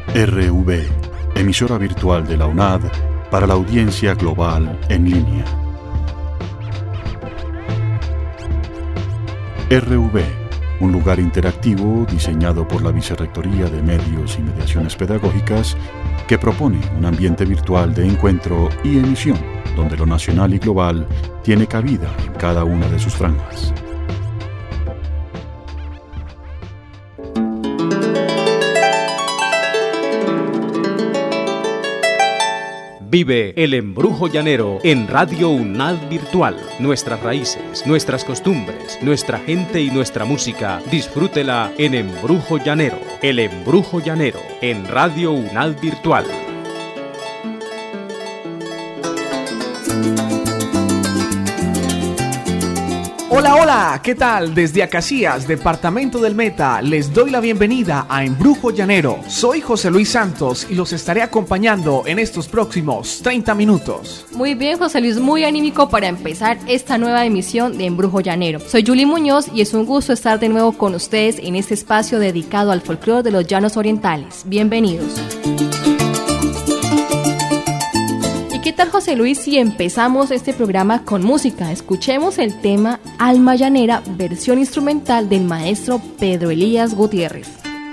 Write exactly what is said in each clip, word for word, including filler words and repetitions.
R V, emisora virtual de la U N A D para la audiencia global en línea. R V, un lugar interactivo diseñado por la Vicerrectoría de Medios y Mediaciones Pedagógicas que propone un ambiente virtual de encuentro y emisión donde lo nacional y global tiene cabida en cada una de sus franjas. Vive el embrujo llanero en Radio U N A D Virtual. Nuestras raíces, nuestras costumbres, nuestra gente y nuestra música. Disfrútela en Embrujo Llanero. El embrujo llanero en Radio U N A D Virtual. Hola, hola, ¿qué tal? Desde Acacias, departamento del Meta, les doy la bienvenida a Embrujo Llanero. Soy José Luis Santos y los estaré acompañando en estos próximos treinta minutos. Muy bien, José Luis, muy anímico para empezar esta nueva emisión de Embrujo Llanero. Soy Julie Muñoz y es un gusto estar de nuevo con ustedes en este espacio dedicado al folclore de los llanos orientales. Bienvenidos. ¿Qué tal, José Luis, si empezamos este programa con música? Escuchemos el tema Alma Llanera, versión instrumental del maestro Pedro Elías Gutiérrez.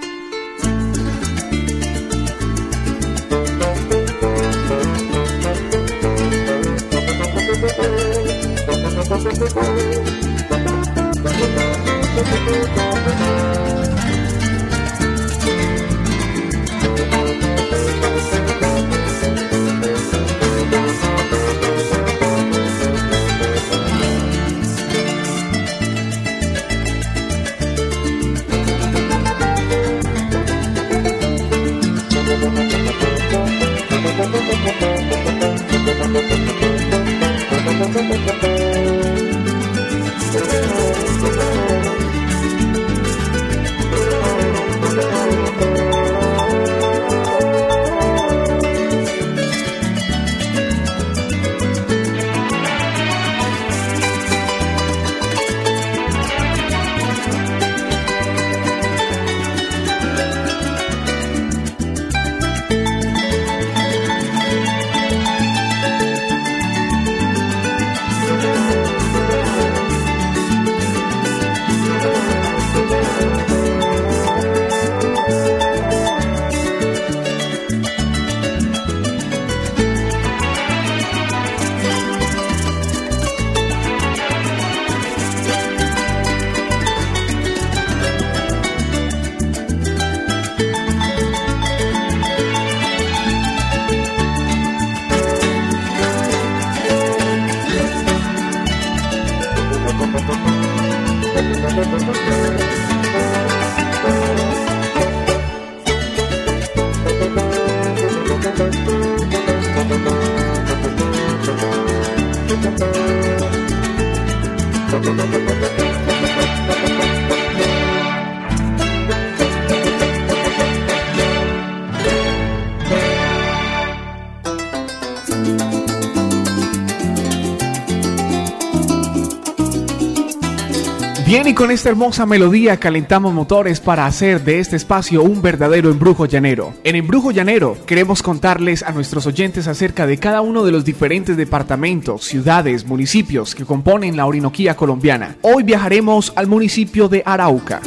Bien, y con esta hermosa melodía calentamos motores para hacer de este espacio un verdadero embrujo llanero. En Embrujo Llanero queremos contarles a nuestros oyentes acerca de cada uno de los diferentes departamentos, ciudades, municipios que componen la Orinoquía colombiana. Hoy viajaremos al municipio de Arauca.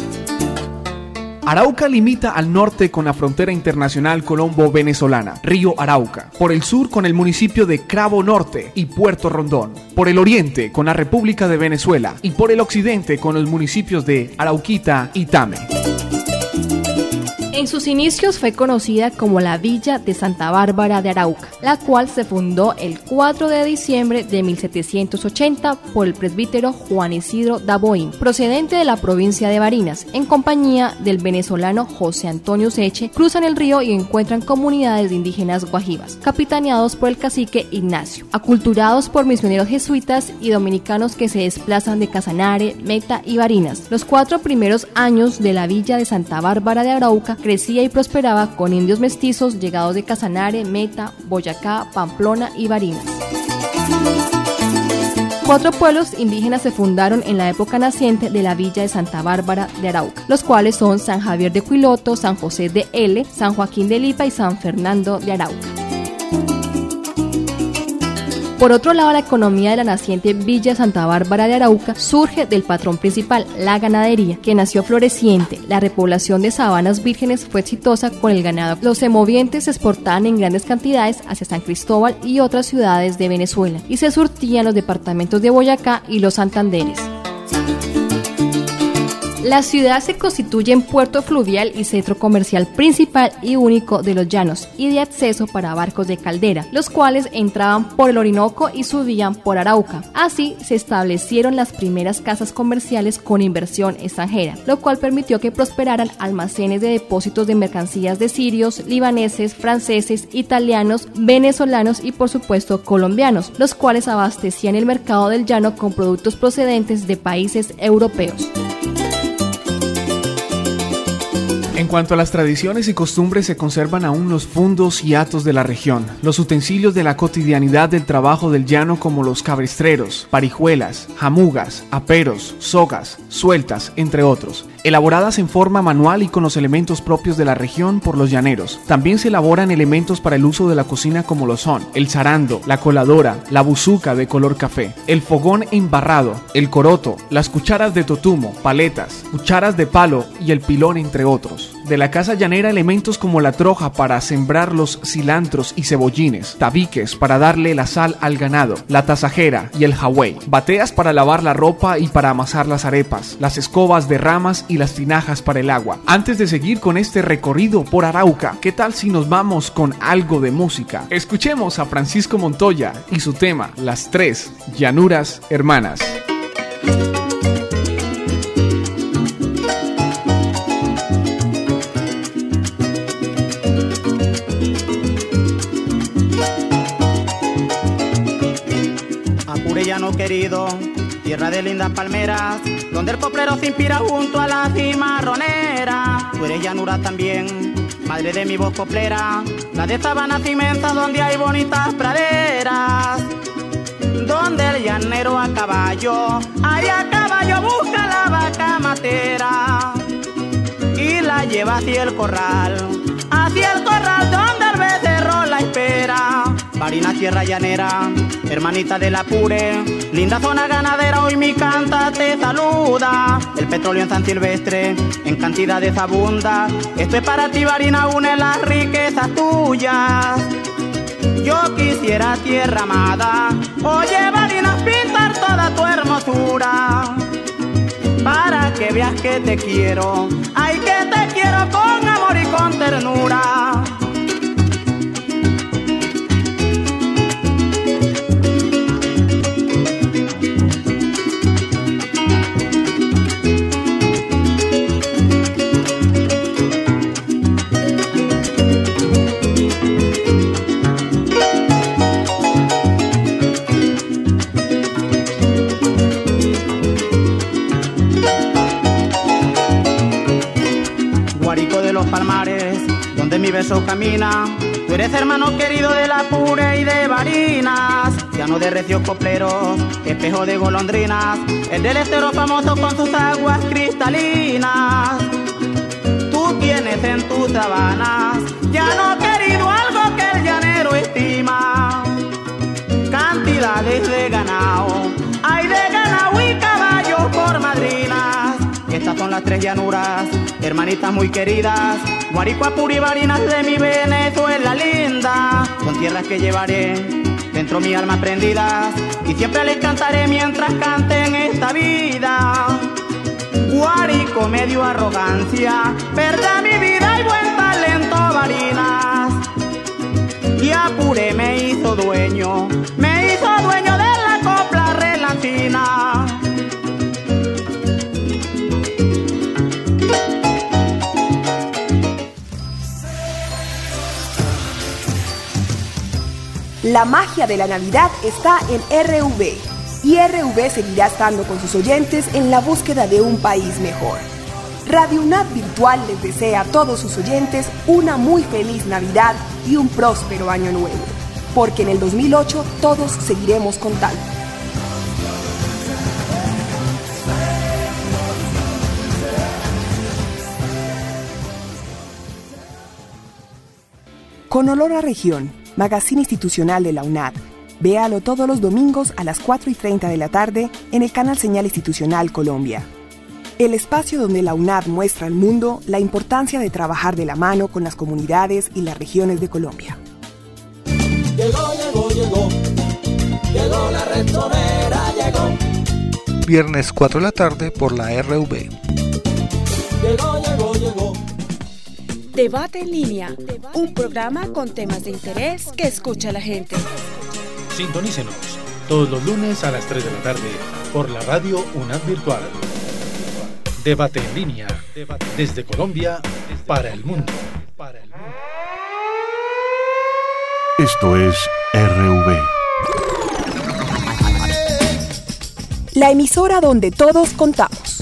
Arauca limita al norte con la frontera internacional colombo-venezolana, Río Arauca, por el sur con el municipio de Cravo Norte y Puerto Rondón, por el oriente con la República de Venezuela y por el occidente con los municipios de Arauquita y Tame. En sus inicios fue conocida como la Villa de Santa Bárbara de Arauca, la cual se fundó el cuatro de diciembre de mil setecientos ochenta por el presbítero Juan Isidro Daboín, procedente de la provincia de Barinas, en compañía del venezolano José Antonio Seche. Cruzan el río y encuentran comunidades de indígenas guajivas, capitaneados por el cacique Ignacio, aculturados por misioneros jesuitas y dominicanos que se desplazan de Casanare, Meta y Barinas. Los cuatro primeros años de la Villa de Santa Bárbara de Arauca crecía y prosperaba con indios mestizos llegados de Casanare, Meta, Boyacá, Pamplona y Barinas. Cuatro pueblos indígenas se fundaron en la época naciente de la villa de Santa Bárbara de Arauca, los cuales son San Javier de Cuiloto, San José de Ele, San Joaquín de Lipa y San Fernando de Arauca. Por otro lado, la economía de la naciente Villa Santa Bárbara de Arauca surge del patrón principal, la ganadería, que nació floreciente. La repoblación de sabanas vírgenes fue exitosa con el ganado. Los semovientes se exportaban en grandes cantidades hacia San Cristóbal y otras ciudades de Venezuela, y se surtían los departamentos de Boyacá y los Santanderes. La ciudad se constituye en puerto fluvial y centro comercial principal y único de los llanos y de acceso para barcos de caldera, los cuales entraban por el Orinoco y subían por Arauca. Así se establecieron las primeras casas comerciales con inversión extranjera, lo cual permitió que prosperaran almacenes de depósitos de mercancías de sirios, libaneses, franceses, italianos, venezolanos y por supuesto colombianos, los cuales abastecían el mercado del llano con productos procedentes de países europeos. En cuanto a las tradiciones y costumbres, se conservan aún los fundos y hatos de la región, los utensilios de la cotidianidad del trabajo del llano como los cabrestreros, parijuelas, jamugas, aperos, sogas, sueltas, entre otros, elaboradas en forma manual y con los elementos propios de la región por los llaneros. También se elaboran elementos para el uso de la cocina como lo son el zarando, la coladora, la buzuca de color café, el fogón embarrado, el coroto, las cucharas de totumo, paletas, cucharas de palo y el pilón, entre otros. De la casa llanera, elementos como la troja para sembrar los cilantros y cebollines, tabiques para darle la sal al ganado, la tasajera y el jawey, bateas para lavar la ropa y para amasar las arepas, las escobas de ramas y las tinajas para el agua. Antes de seguir con este recorrido por Arauca, ¿qué tal si nos vamos con algo de música? Escuchemos a Francisco Montoya y su tema, Las Tres Llanuras Hermanas. Llano querido, tierra de lindas palmeras, donde el poplero se inspira junto a la cimarronera. Tú eres llanura también, madre de mi voz poplera, la de sabanas inmensas donde hay bonitas praderas, donde el llanero a caballo, ahí a caballo busca la vaca matera y la lleva hacia el corral, hacia el corral donde el becerro la espera. Barina, tierra llanera, hermanita del Apure, linda zona ganadera, hoy mi canta te saluda. El petróleo en San Silvestre en cantidades abunda, esto es para ti, Barina, une las riquezas tuyas. Yo quisiera, tierra amada, oye, Barina, pintar toda tu hermosura, para que veas que te quiero, ay, que te quiero con amor y con ternura. Palmares, donde mi beso camina, tú eres hermano querido del Apure y de Barinas, llano de recios copleros, espejo de golondrinas, el del estero famoso con sus aguas cristalinas. Tú tienes en tus sabanas, llano querido, algo que el llanero estima, cantidades de ganado, hay de ganado y caballos por madrinas. Estas son las tres llanuras, hermanitas muy queridas, Guárico, Apure y Barinas de mi Venezuela linda. Son tierras que llevaré dentro mi alma prendidas y siempre les cantaré mientras canten esta vida. Guárico me dio arrogancia, verdad mi vida y buen talento, Barinas. Y Apure me hizo dueño, me hizo dueño de la copla relancina. La magia de la Navidad está en R V y R V seguirá estando con sus oyentes en la búsqueda de un país mejor. Radio UNAD Virtual les desea a todos sus oyentes una muy feliz Navidad y un próspero año nuevo, porque en el dos mil ocho todos seguiremos contando. Con Olor a Región, magazine institucional de la UNAD. Véalo todos los domingos a las cuatro y treinta de la tarde en el canal Señal Institucional Colombia. El espacio donde la UNAD muestra al mundo la importancia de trabajar de la mano con las comunidades y las regiones de Colombia. Llegó, llegó, llegó, llegó la Ratonera, llegó. Viernes cuatro de la tarde por la R V. Llegó, llegó, llegó. Debate en línea, un programa con temas de interés que escucha la gente. Sintonícenos todos los lunes a las tres de la tarde por la radio UNAD Virtual. Debate en línea, desde Colombia para el mundo. Esto es R V. La emisora donde todos contamos.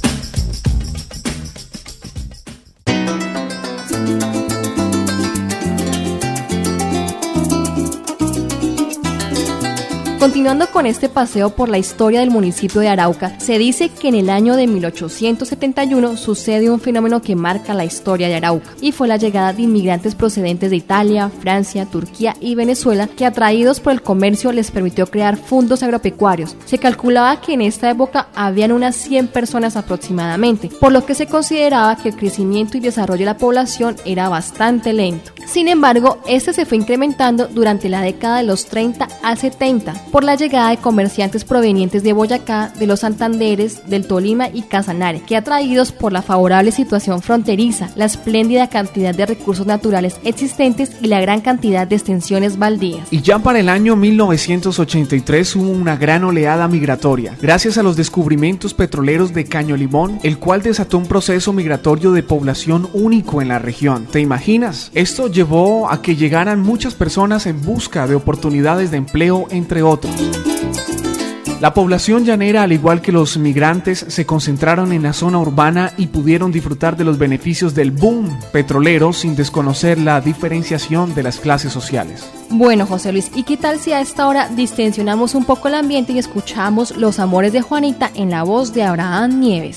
Continuando con este paseo por la historia del municipio de Arauca, se dice que en el año de mil ochocientos setenta y uno sucede un fenómeno que marca la historia de Arauca, y fue la llegada de inmigrantes procedentes de Italia, Francia, Turquía y Venezuela, que atraídos por el comercio les permitió crear fundos agropecuarios. Se calculaba que en esta época habían unas cien personas aproximadamente, por lo que se consideraba que el crecimiento y desarrollo de la población era bastante lento. Sin embargo, este se fue incrementando durante la década de los treinta a setenta, por la llegada de comerciantes provenientes de Boyacá, de los Santanderes, del Tolima y Casanare, que atraídos por la favorable situación fronteriza, la espléndida cantidad de recursos naturales existentes y la gran cantidad de extensiones baldías. Y ya para el año mil novecientos ochenta y tres hubo una gran oleada migratoria, gracias a los descubrimientos petroleros de Caño Limón, el cual desató un proceso migratorio de población único en la región. ¿Te imaginas? Esto llevó a que llegaran muchas personas en busca de oportunidades de empleo, entre otros. La población llanera, al igual que los migrantes, se concentraron en la zona urbana y pudieron disfrutar de los beneficios del boom petrolero sin desconocer la diferenciación de las clases sociales. Bueno, José Luis, ¿y qué tal si a esta hora distensionamos un poco el ambiente y escuchamos Los Amores de Juanita en la voz de Abraham Nieves?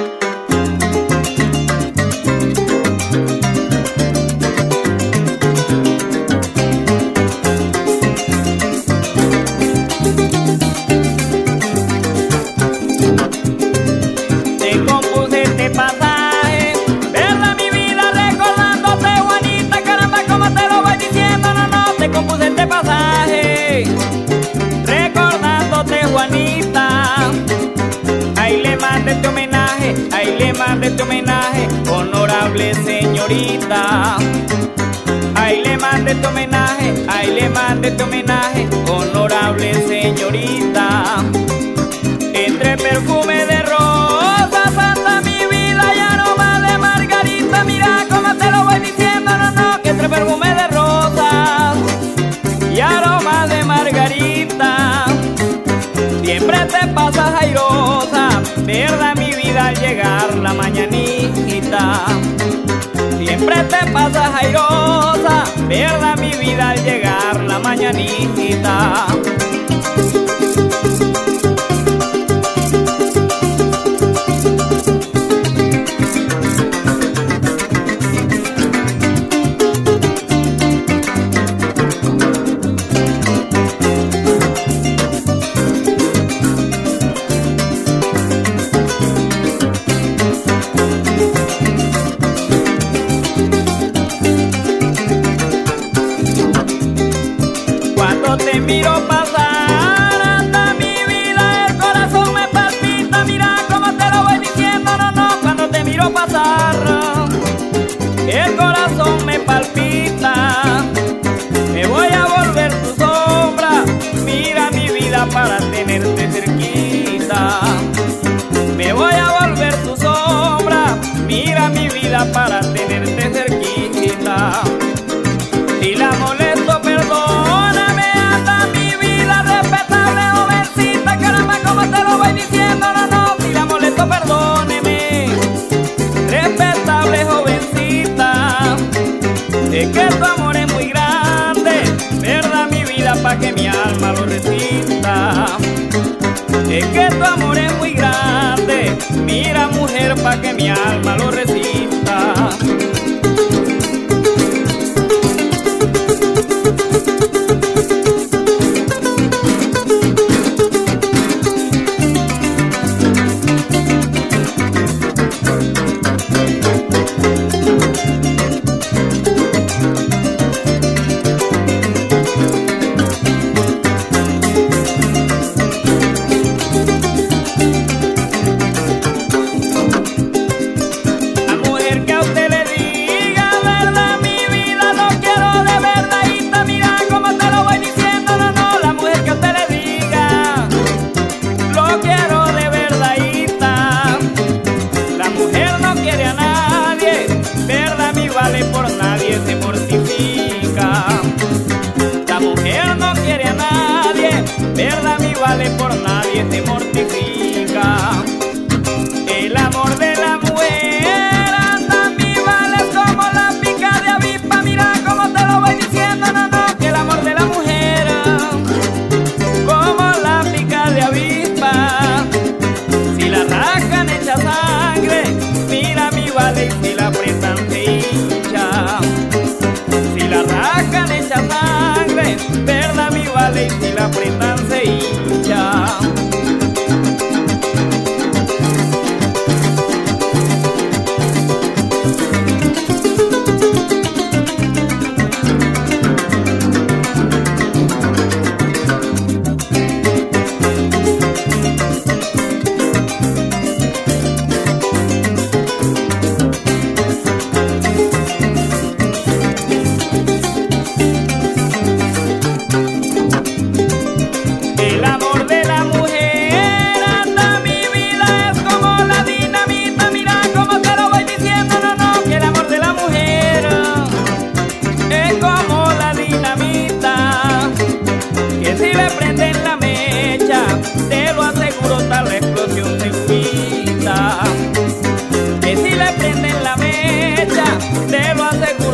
Este homenaje, ahí le mando este homenaje, honorable señorita. Ahí le mando este homenaje, ahí le mando este homenaje, honorable señorita. Entre perfume de rosa, santa mi vida, y aroma de margarita. Mira cómo te lo voy diciendo, no, no, que entre perfume de rosa y aroma de margarita, siempre te pasas airosa, verdad mi vida al llegar la mañanita. Siempre te pasas airosa, verdad mi vida al llegar la mañanita. Miro pasar, anda mi vida, el corazón me palpita. Mira cómo te lo voy diciendo, no, no, cuando te miro pasar, el corazón me palpita. Me voy a volver tu sombra, mira mi vida para tenerte cerquita. Me voy a volver tu sombra, mira mi vida para tenerte cerquita. Si la molesto, perdóname, anda mi vida, respetable jovencita. Caramba, como te lo voy diciendo, no, no, si la molesto, perdóneme, respetable jovencita. Sé que tu amor es muy grande, verdad mi vida, pa' que mi alma lo resista. Sé que tu amor es muy grande, mira mujer, pa' que mi alma lo resista.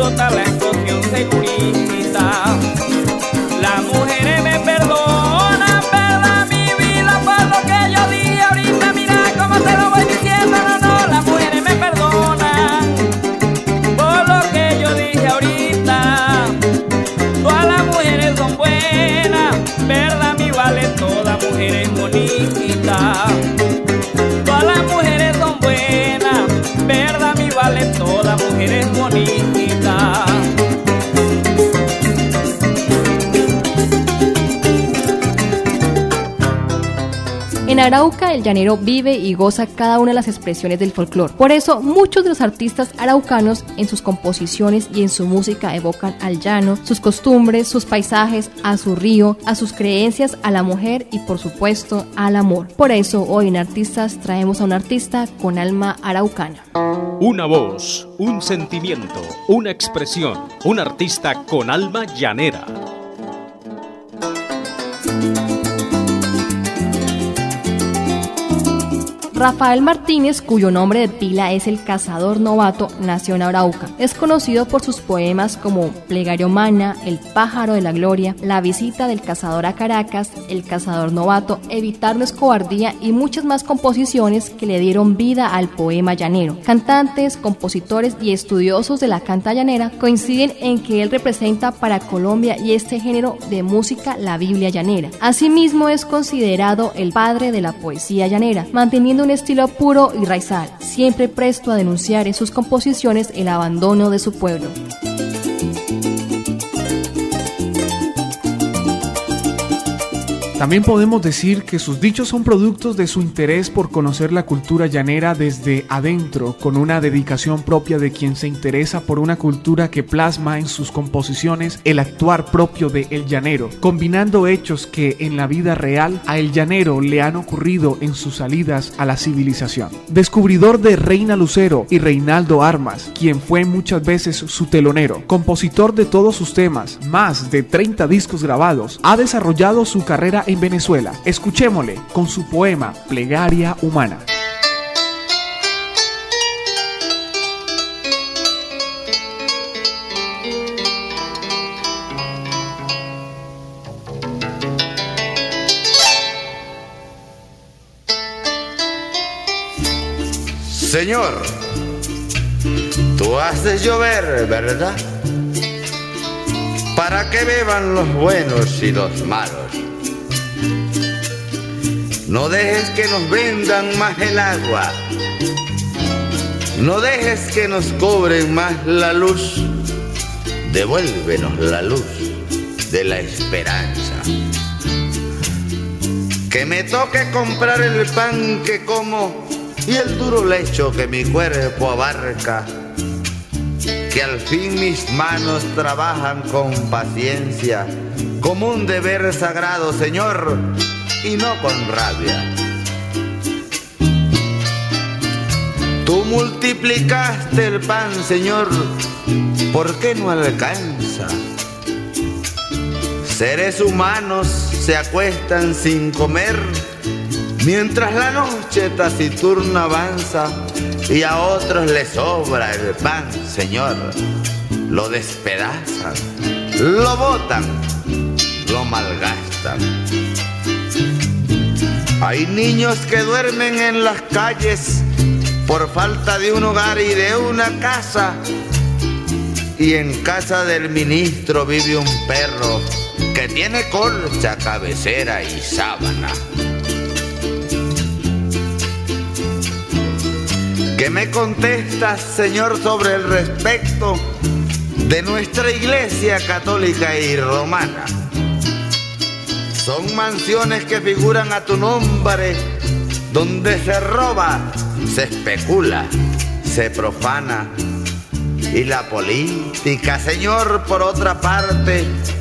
explota la explosión segurita. Las mujeres me perdonan, ¿verdad? Mi vida por lo que yo dije ahorita. Mira cómo te lo voy diciendo, no, no. Las mujeres me perdonan por lo que yo dije ahorita. Todas las mujeres son buenas, ¿verdad? Mi vale, todas mujeres bonitas. Todas las mujeres son buenas, ¿verdad? Mi vale, todas mujeres bonitas. En Arauca, el llanero vive y goza cada una de las expresiones del folclore. Por eso, muchos de los artistas araucanos en sus composiciones y en su música evocan al llano, sus costumbres, sus paisajes, a su río, a sus creencias, a la mujer y, por supuesto, al amor. Por eso, hoy en Artistas traemos a un artista con alma araucana. Una voz, un sentimiento, una expresión, un artista con alma llanera. Rafael Martínez, cuyo nombre de pila es El Cazador Novato, nació en Arauca. Es conocido por sus poemas como Plegaria Humana, El Pájaro de la Gloria, La Visita del Cazador a Caracas, El Cazador Novato, Evitar no es cobardía y muchas más composiciones que le dieron vida al poema llanero. Cantantes, compositores y estudiosos de la canta llanera coinciden en que él representa para Colombia y este género de música la Biblia llanera. Asimismo es considerado el padre de la poesía llanera, manteniendo un estilo puro y raizal, siempre presto a denunciar en sus composiciones el abandono de su pueblo. También podemos decir que sus dichos son productos de su interés por conocer la cultura llanera desde adentro, con una dedicación propia de quien se interesa por una cultura que plasma en sus composiciones el actuar propio de el llanero, combinando hechos que en la vida real a el llanero le han ocurrido en sus salidas a la civilización. Descubridor de Reina Lucero y Reinaldo Armas, quien fue muchas veces su telonero, compositor de todos sus temas, más de treinta discos grabados, ha desarrollado su carrera en Venezuela. Escuchémosle con su poema Plegaria Humana. Señor, tú haces llover, ¿verdad? Para que beban los buenos y los malos. No dejes que nos vendan más el agua. No dejes que nos cobren más la luz. Devuélvenos la luz de la esperanza. Que me toque comprar el pan que como y el duro lecho que mi cuerpo abarca. Que al fin mis manos trabajan con paciencia, como un deber sagrado, Señor, y no con rabia. Tú multiplicaste el pan, Señor, ¿por qué no alcanza? Seres humanos se acuestan sin comer, mientras la noche taciturna avanza, y a otros les sobra el pan, Señor. Lo despedazan, lo botan, lo malgastan. Hay niños que duermen en las calles por falta de un hogar y de una casa. Y en casa del ministro vive un perro que tiene colcha, cabecera y sábana. ¿Qué me contestas, Señor, sobre el respecto de nuestra iglesia católica y romana? Son mansiones que figuran a tu nombre, donde se roba, se especula, se profana. Y la política, Señor, por otra parte,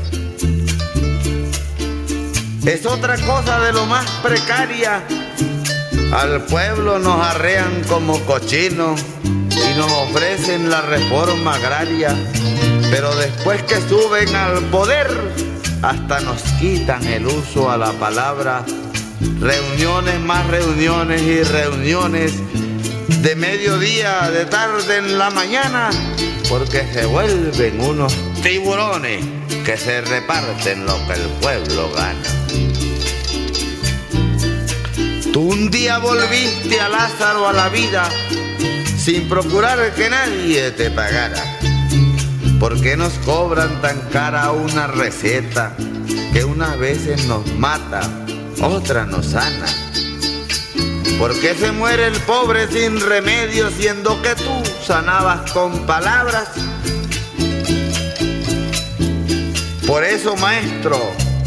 es otra cosa de lo más precaria. Al pueblo nos arrean como cochinos y nos ofrecen la reforma agraria, pero después que suben al poder, hasta nos quitan el uso a la palabra. Reuniones más reuniones y reuniones, de mediodía, de tarde, en la mañana, porque se vuelven unos tiburones que se reparten lo que el pueblo gana. Tú un día volviste a Lázaro a la vida sin procurar que nadie te pagara. ¿Por qué nos cobran tan cara una receta que unas veces nos mata, otras nos sana? ¿Por qué se muere el pobre sin remedio siendo que tú sanabas con palabras? Por eso, maestro,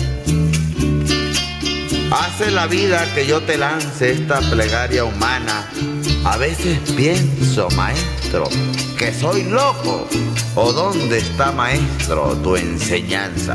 hace la vida que yo te lance esta plegaria humana. A veces pienso, maestro, que soy loco, o dónde está, maestro, tu enseñanza.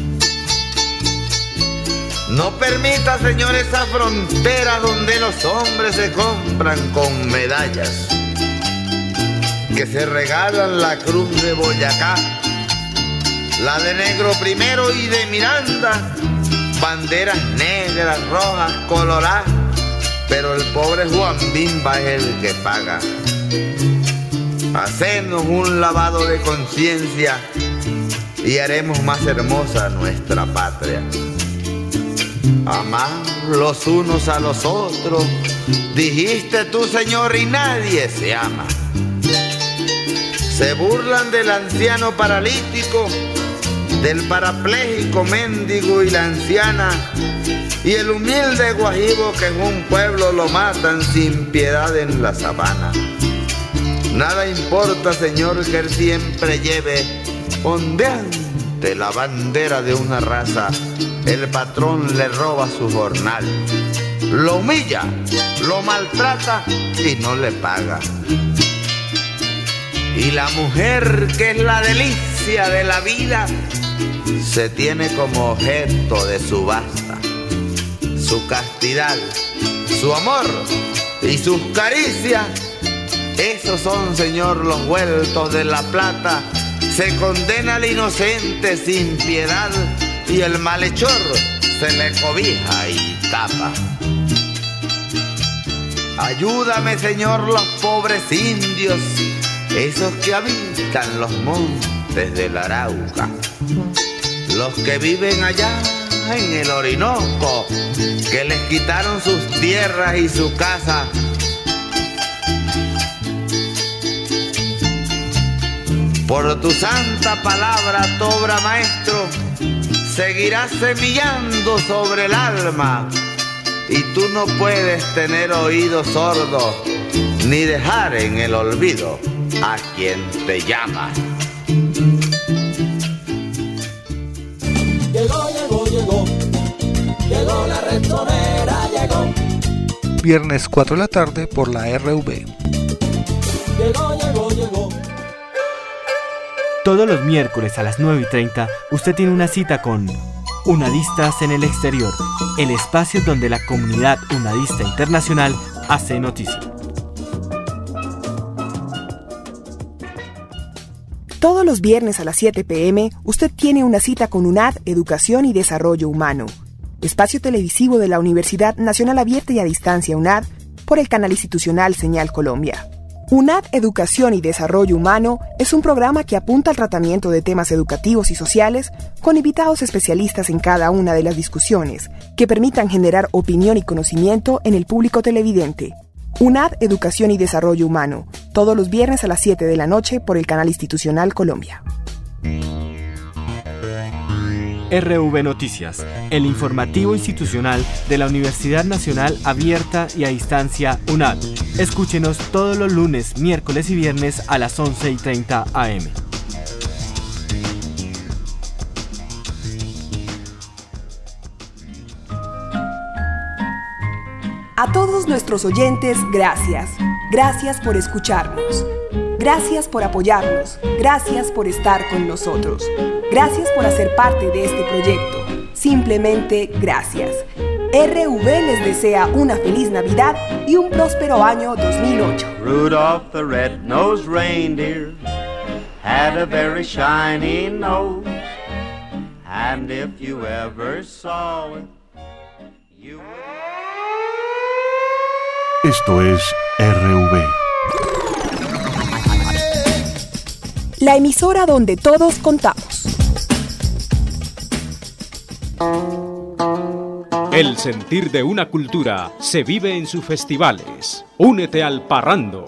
No permita, señor, esa frontera donde los hombres se compran con medallas, que se regalan la cruz de Boyacá, la de Negro Primero y de Miranda, banderas negras, rojas, coloradas, pero el pobre Juan Bimba es el que paga. Hacernos un lavado de conciencia y haremos más hermosa nuestra patria. Amar los unos a los otros, dijiste tú, Señor, y nadie se ama. Se burlan del anciano paralítico, del parapléjico mendigo y la anciana, y el humilde guajibo que en un pueblo lo matan sin piedad en la sabana. Nada importa, Señor, que él siempre lleve ondeante la bandera de una raza. El patrón le roba su jornal, lo humilla, lo maltrata y no le paga. Y la mujer, que es la delicia de la vida, se tiene como objeto de subasta. Su castidad, su amor y sus caricias, esos son, Señor, los vueltos de la plata. Se condena al inocente sin piedad y el malhechor se le cobija y tapa. Ayúdame, Señor, los pobres indios, esos que habitan los montes del Arauca, los que viven allá en el Orinoco, que les quitaron sus tierras y su casa. Por tu santa palabra, tu obra, maestro, seguirás semillando sobre el alma, y tú no puedes tener oídos sordos ni dejar en el olvido a quien te llama. Llegó, llegó, llegó, llegó la Restonera, llegó. Viernes cuatro de la tarde por la R V. Llegó, llegó, llegó. Todos los miércoles a las nueve y treinta usted tiene una cita con Unadistas en el Exterior, el espacio donde la comunidad unadista internacional hace noticia. Todos los viernes a las siete pe eme usted tiene una cita con UNAD Educación y Desarrollo Humano, espacio televisivo de la Universidad Nacional Abierta y a Distancia UNAD por el canal institucional Señal Colombia. UNAD Educación y Desarrollo Humano es un programa que apunta al tratamiento de temas educativos y sociales con invitados especialistas en cada una de las discusiones que permitan generar opinión y conocimiento en el público televidente. UNAD Educación y Desarrollo Humano, todos los viernes a las siete de la noche por el canal institucional Colombia. R V Noticias, el informativo institucional de la Universidad Nacional Abierta y a Distancia UNAD. Escúchenos todos los lunes, miércoles y viernes a las once y treinta a eme. A todos nuestros oyentes, gracias. Gracias por escucharnos. Gracias por apoyarnos. Gracias por estar con nosotros. Gracias por hacer parte de este proyecto. Simplemente gracias. R V les desea una feliz Navidad y un próspero año dos mil ocho. Rudolph the red-nosed reindeer had a very shiny nose, and if you ever saw it, you would... Esto es R V. la emisora donde todos contamos. El sentir de una cultura se vive en sus festivales. Únete al parrando.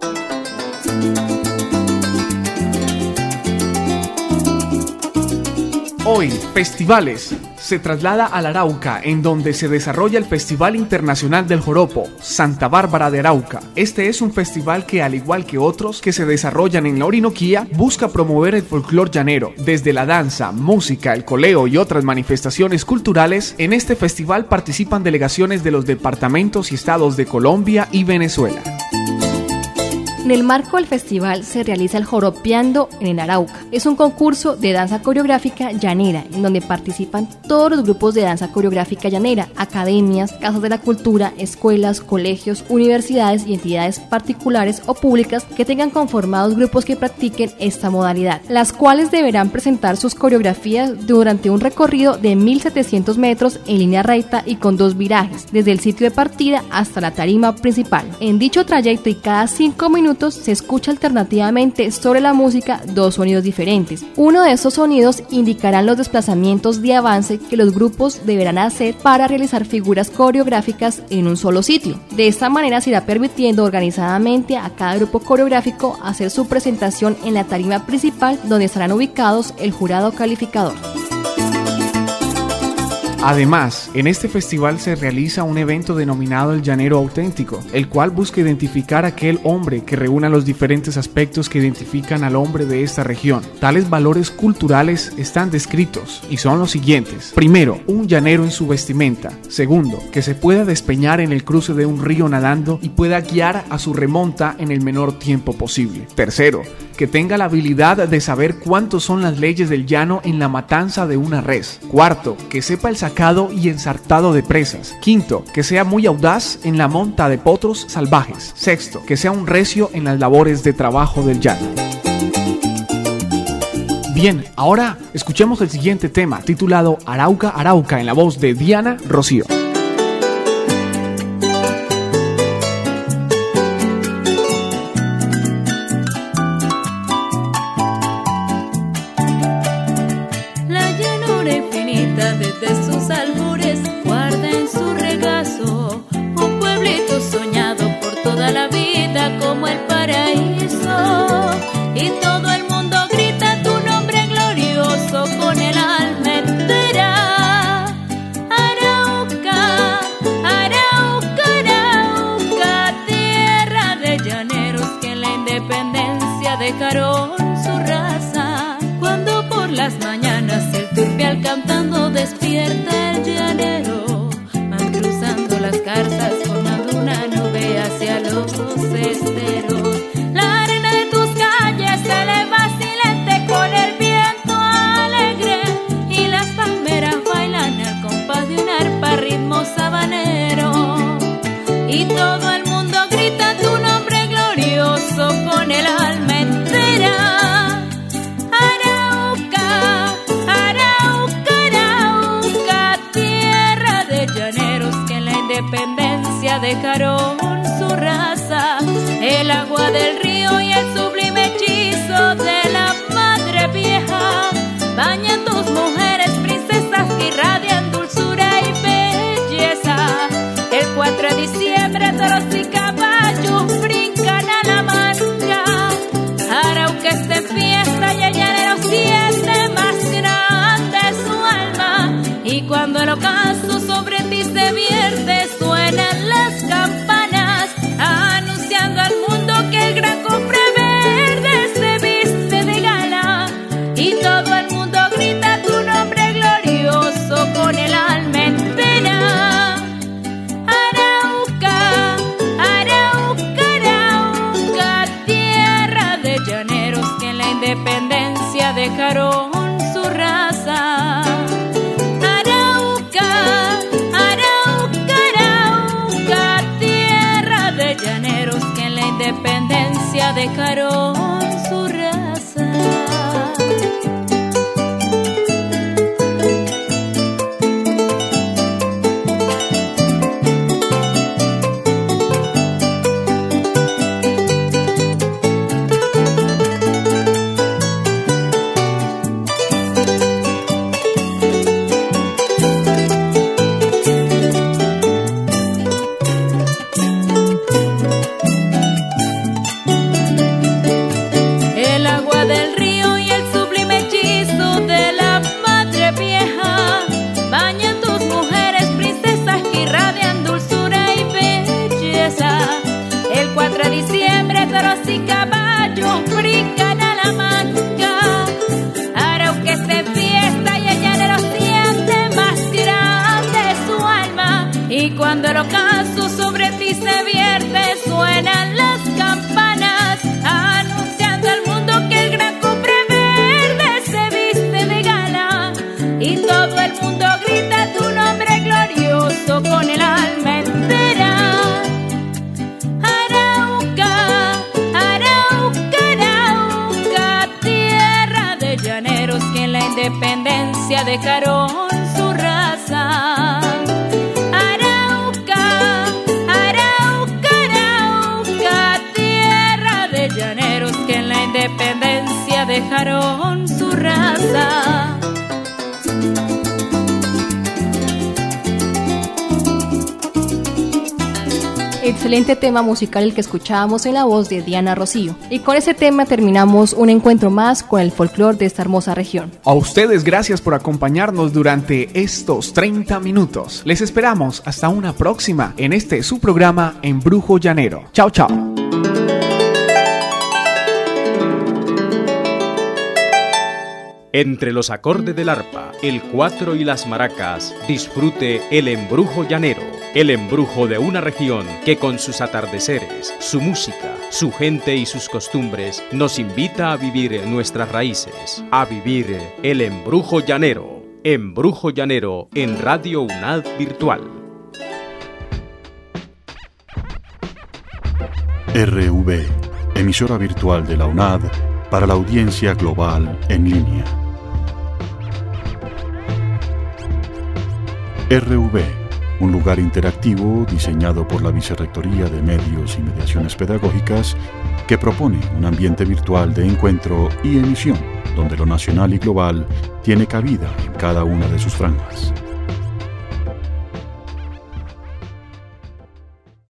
Hoy, Festivales se traslada al Arauca, en donde se desarrolla el Festival Internacional del Joropo, Santa Bárbara de Arauca. Este es un festival que, al igual que otros que se desarrollan en la Orinoquía, busca promover el folclor llanero. Desde la danza, música, el coleo y otras manifestaciones culturales, en este festival participan delegaciones de los departamentos y estados de Colombia y Venezuela. En el marco del festival se realiza el Joropeando en el Arauca. Es un concurso de danza coreográfica llanera, en donde participan todos los grupos de danza coreográfica llanera, academias, casas de la cultura, escuelas, colegios, universidades y entidades particulares o públicas que tengan conformados grupos que practiquen esta modalidad, las cuales deberán presentar sus coreografías durante un recorrido de mil setecientos metros en línea recta y con dos virajes, desde el sitio de partida hasta la tarima principal. En dicho trayecto y cada cinco minutos se escucha alternativamente sobre la música dos sonidos diferentes. Uno de esos sonidos indicarán los desplazamientos de avance que los grupos deberán hacer para realizar figuras coreográficas en un solo sitio. De esta manera se irá permitiendo organizadamente a cada grupo coreográfico hacer su presentación en la tarima principal, donde estarán ubicados el jurado calificador. Además, en este festival se realiza un evento denominado El Llanero Auténtico, el cual busca identificar a aquel hombre que reúna los diferentes aspectos que identifican al hombre de esta región. Tales valores culturales están descritos y son los siguientes. Primero, un llanero en su vestimenta. Segundo, que se pueda despeñar en el cruce de un río nadando y pueda guiar a su remonta en el menor tiempo posible. Tercero, que tenga la habilidad de saber cuántos son las leyes del llano en la matanza de una res. Cuarto, que sepa el sacado y ensartado de presas. Quinto, que sea muy audaz en la monta de potros salvajes. Sexto, que sea un recio en las labores de trabajo del llano. Bien, ahora escuchemos el siguiente tema, titulado Arauca, Arauca, en la voz de Diana Rocío. Desde sus albores guarda en su regazo un pueblito soñado por toda la vida como el paraíso, y todo el mundo grita tu nombre glorioso con el alma entera. Arauca, Arauca, Arauca, tierra de llaneros que en la independencia dejaron su raza. Cuando por las mañanas el turpial cantando despierta el llanero, van cruzando las carzas formando una nube hacia los esteros. La arena de tus calles se eleva silente con el viento alegre, y las palmeras bailan al compás de un arpa ritmo sabanero, y todo el mundo grita tu nombre glorioso con el alma entera. Independencia dejaron su raza, el agua del río y el sublime hechizo de la madre vieja bañan tus mujeres princesas que irradian dulzura y belleza. El cuatro de diciembre toros y caballos brincan a la manga. Arauca está en fiesta y el llanero siente más grande su alma, y cuando el ocaso sobre ti se vierte suenan las campanas anunciando al mundo que el gran cofre verde se viste de gala, y todo el mundo grita tu nombre glorioso con el alma entera. Arauca, Arauca, Arauca, tierra de llaneros que en la independencia dejaron su raza. Independencia dejaron su raza. de Carón su raza. Arauca, Arauca, Arauca, tierra de llaneros que en la independencia dejaron su raza. Excelente tema musical el que escuchábamos en la voz de Diana Rocío. Y con ese tema terminamos un encuentro más con el folclore de esta hermosa región. A ustedes gracias por acompañarnos durante estos treinta minutos. Les esperamos hasta una próxima en este su programa Embrujo Llanero. Chao, chao. Entre los acordes del arpa, el cuatro y las maracas, disfrute el embrujo llanero, el embrujo de una región que con sus atardeceres, su música, su gente y sus costumbres nos invita a vivir nuestras raíces, a vivir el embrujo llanero. Embrujo Llanero en Radio UNAD Virtual. R V, emisora virtual de la UNAD para la audiencia global en línea. R V, un lugar interactivo diseñado por la Vicerrectoría de Medios y Mediaciones Pedagógicas que propone un ambiente virtual de encuentro y emisión donde lo nacional y global tiene cabida en cada una de sus franjas.